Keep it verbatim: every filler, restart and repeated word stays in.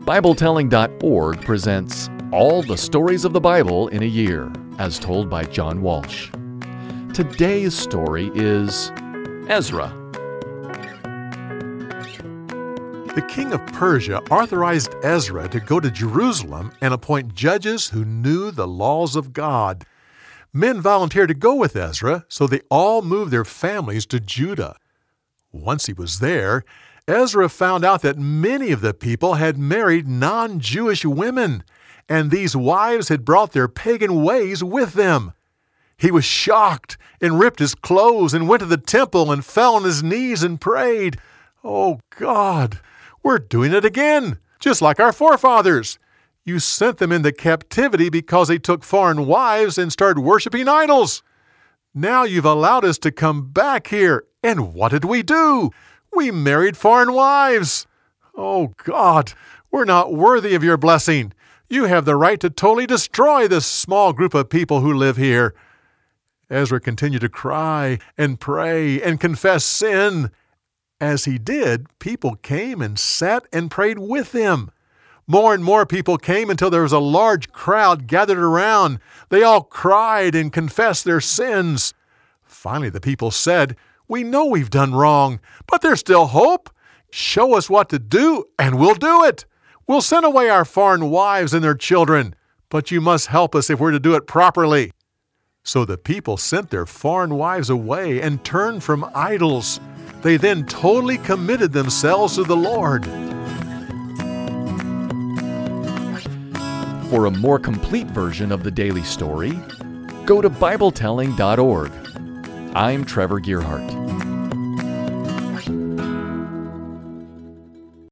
Bible Telling dot org presents All the Stories of the Bible in a Year, as told by John Walsh. Today's story is Ezra. The king of Persia authorized Ezra to go to Jerusalem and appoint judges who knew the laws of God. Men volunteered to go with Ezra, so they all moved their families to Judah. Once he was there, Ezra found out that many of the people had married non-Jewish women, and these wives had brought their pagan ways with them. He was shocked and ripped his clothes and went to the temple and fell on his knees and prayed, "Oh God, we're doing it again, just like our forefathers. You sent them into captivity because they took foreign wives and started worshiping idols. Now you've allowed us to come back here, and what did we do? We married foreign wives. Oh God, we're not worthy of your blessing. You have the right to totally destroy this small group of people who live here." Ezra continued to cry and pray and confess sin. As he did, people came and sat and prayed with him. More and more people came until there was a large crowd gathered around. They all cried and confessed their sins. Finally, the people said, "We know we've done wrong, but there's still hope. Show us what to do, and we'll do it. We'll send away our foreign wives and their children, but you must help us if we're to do it properly." So the people sent their foreign wives away and turned from idols. They then totally committed themselves to the Lord. For a more complete version of the daily story, go to Bible Telling dot org. I'm Trevor Gearhart.